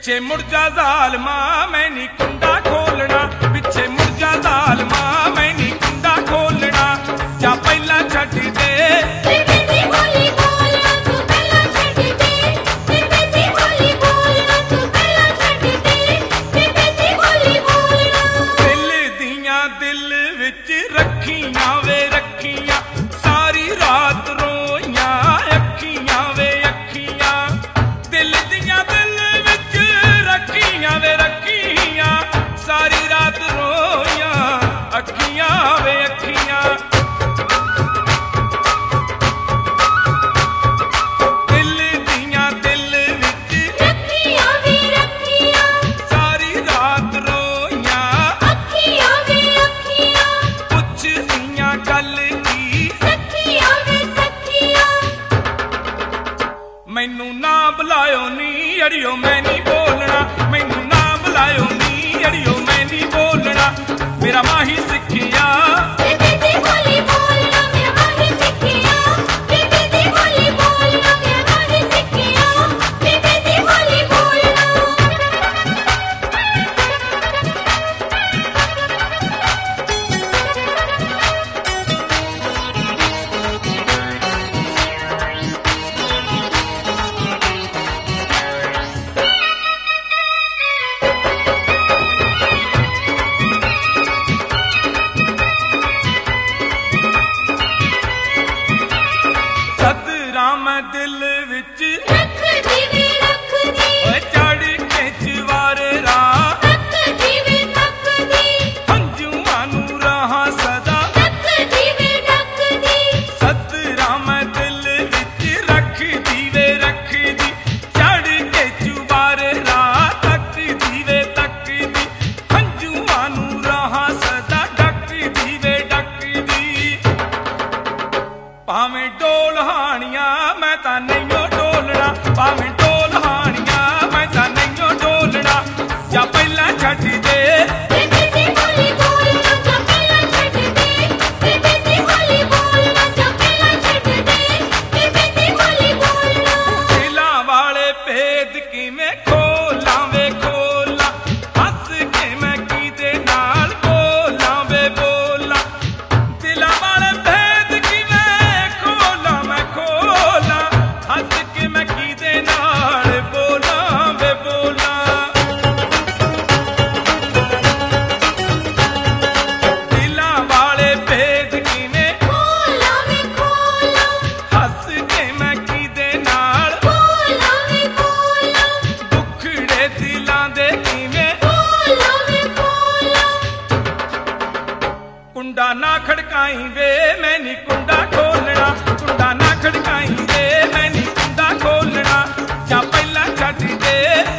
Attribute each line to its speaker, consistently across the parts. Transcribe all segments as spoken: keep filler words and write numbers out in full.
Speaker 1: पिछे मुड़ जा ज़ालिमा मैं नी कुंडा खोलना, पिछे मुड़ जा ज़ालिमा मैं नी कुंडा खोलना, जा पहला छड्ड दे दिल दियां दिल विच रखियां वे रखियां, सारी रात रोइयां अखियां वे अखियां, दिल दियां दिल विच रखियां वे रखियां, सारी रात रोइयां अखियां वे अखियां। दिल दियां दिल विच रखियां वे रखियां, सारी रात रोइयां अखियां वे अखियां, पुछदियां गल की सखियां वे सखियां। मैनू ना बुलायो नी अड़ियो मैं नहीं बोलना, मैनू ना बुलायो नी अड़ियो मैं नहीं बोलना, मेरा माही सिखिया मैं दिल विच रख दी वे रख दी, ओए चढ़ के जवार राह तक दी वे तक दी, हंजुआं नू रहा सदा तक दी वे तक दी, सतरा मैं दिल विच रख दी वे रख दी, चढ़ के जवार राह तक दी वे तक दी, हंजुआं नू रहा सदा ढक दी वे ढक दी। भावें डोल हानियां मैं तां नहीं डोलना, भावें डोल हानियां मैं तां नहीं डोलना, जा पहला छड्ड दे दिलां वाले भेद किवें खोलां वे खोलां, हस के मैं किदे नाल बोलां वे बोलां, दिलां वाले भेद किवें खोलां मैं खोलां, हस के मैं किदे नाल बोलां वे बोलां। दिलां वाले भेद किवें खोलां वे खोलां, हस के मैं किदे नाल बोलां वे बोलां, दुखड़े दिलां दे किवें खोलां वे खोलां। कुंडा ना खड़काई वे मैं नी कुंडा खोलना, कुंडा ना खड़काई वे मैं नी कुंडा खोलना, जा पहला छड्ड दे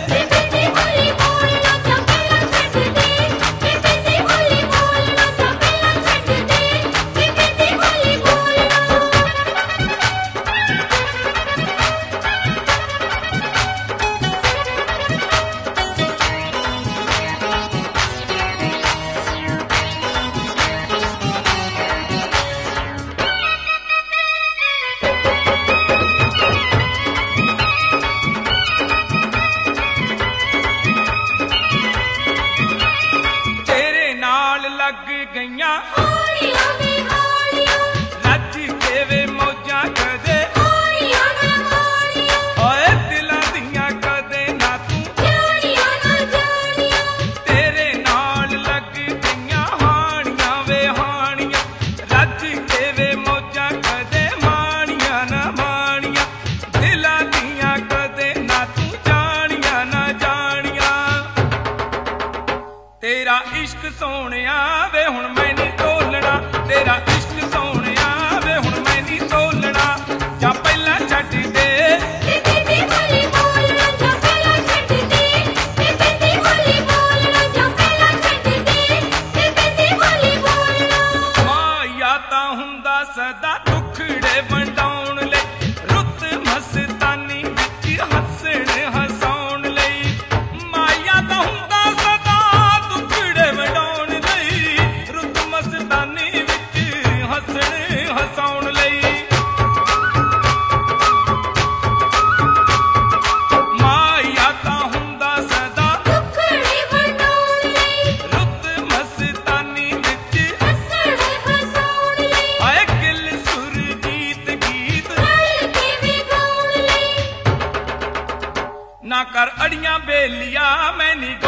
Speaker 1: तेरे नाल लग गईयां हाड़ियां वे हाड़ियां, रज के वे मौजां कदे हाड़ियां ना हाड़ियां, ओए दिलां दियां कदे ना तू जानियां ना जानियां, तेरे नाल लग गईयां हाड़ियां वे हाड़ियां, रज के वे मौजां कदे माणियां ना माणियां, दिलां दियां कदे ना तू जानियां ना जानियां। तेरा इश्क सोहणिया वे हुण मैं नहीं तोलना, तेरा इश्क सोहणिया वे हुण मैं नहीं तोलना, जा पहला छड्ड दे माया तां हुंदा सदा दुखड़े वंडाउण लई, रुत मस्तानी विच हसण हसाउण लई, माया तां हुंदा सदा दुखड़े वंडाउण लई, रुत मस्तानी विच हसण हसाउण लई। माया तां हुंदा सदा ਖੜੀਆਂ ਬੇਲੀਆਂ ਮੈਂ ਨੀ